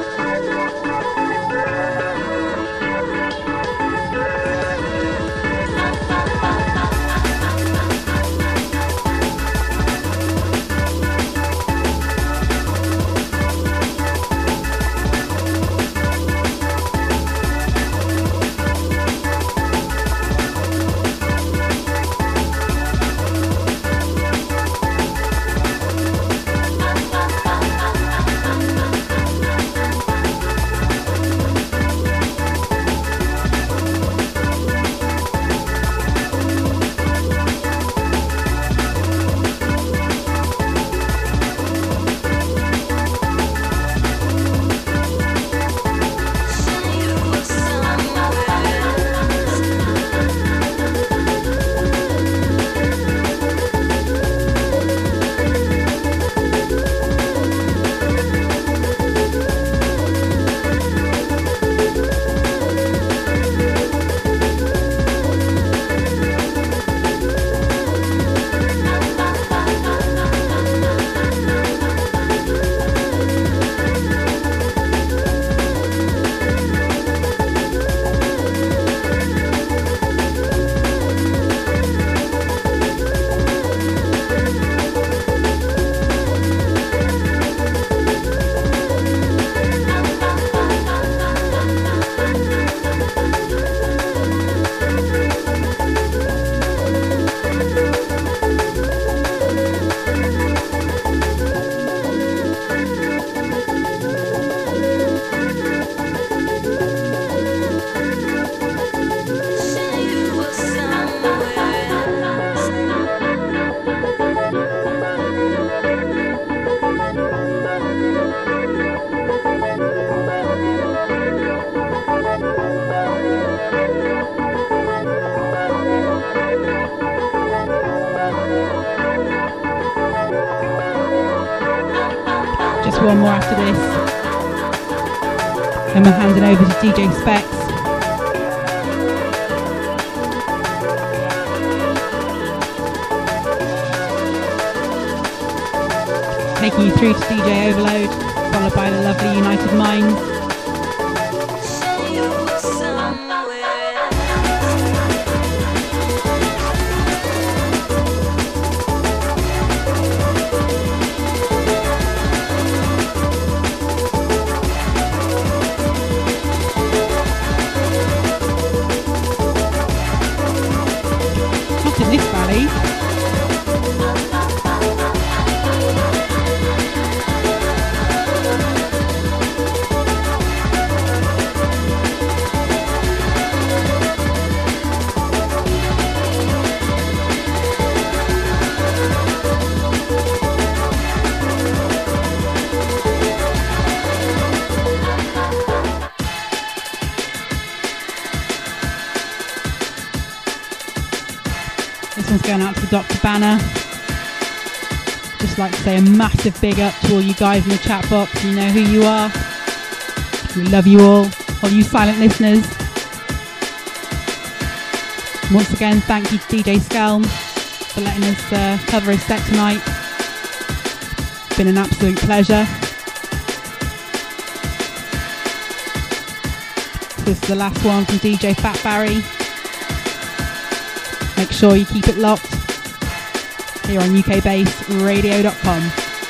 One more after this, and we're handing over to D J Specs. Taking you through to D J Overload, followed by the lovely United Minds. This valley. This one's going out to Doctor Banner. Just like to say a massive big up to all you guys in the chat box. You know who you are. We love you all, all you silent listeners. Once again, thank you to D J Skelm for letting us uh, cover his set tonight. It's been an absolute pleasure. This is the last one from D J Fat Barry. Make sure you keep it locked here on U K Bass Radio dot com.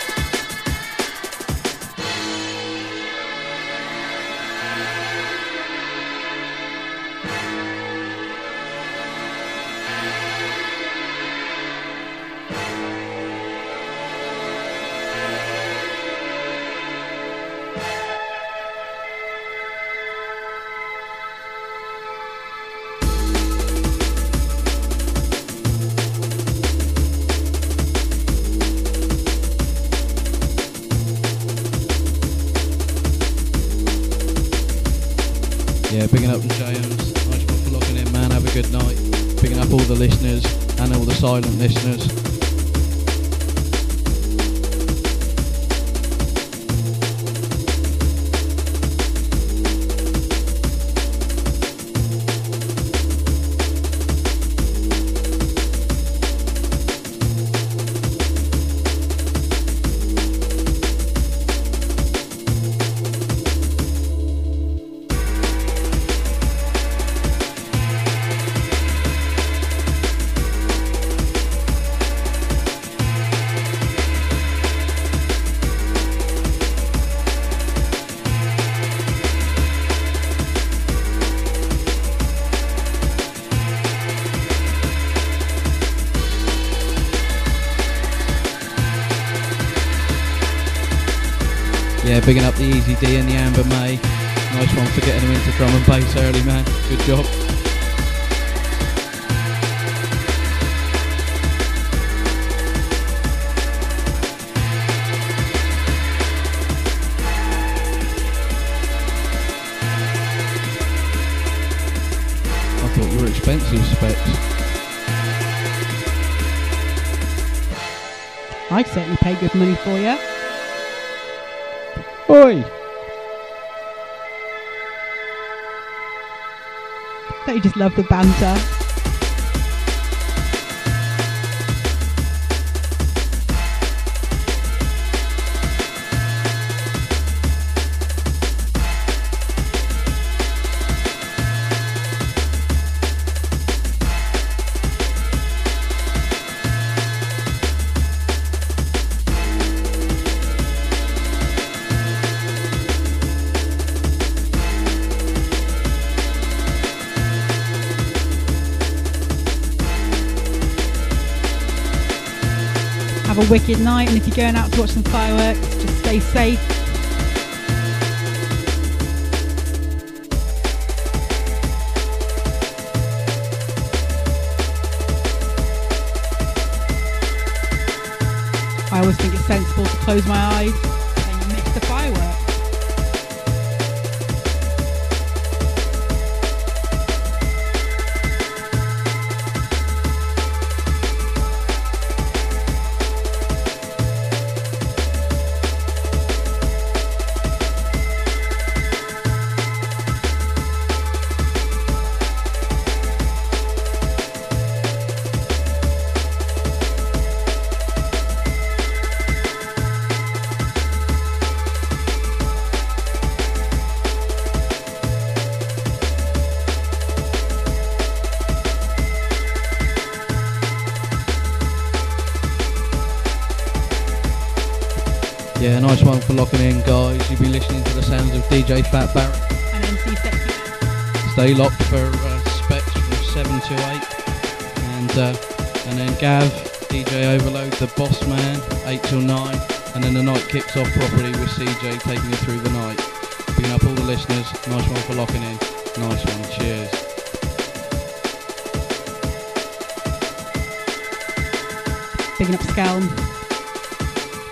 Bigging up the James, nice one for locking in, man, have a good night. Bigging up all the listeners and all the silent listeners. Yeah, bigging up the Easy D and the Amber May. Nice one for getting them into drum and bass early, man. Good job. I thought you were expensive, Specs. I'd certainly pay good money for you. Oi! Don't you just love the banter? Have a wicked night, and if you're going out to watch some fireworks, just stay safe. I always think it's sensible to close my eyes and you miss the fireworks. Yeah, nice one for locking in, guys. You'll be listening to the sounds of D J Fat Barry. And M C Sexy. Stay locked for uh, Specs from seven to eight. And uh, and then Gav, D J Overload, the boss man, eight till nine. And then the night kicks off properly with C J taking you through the night. Picking up all the listeners. Nice one for locking in. Nice one. Cheers. Bigging up Skelm.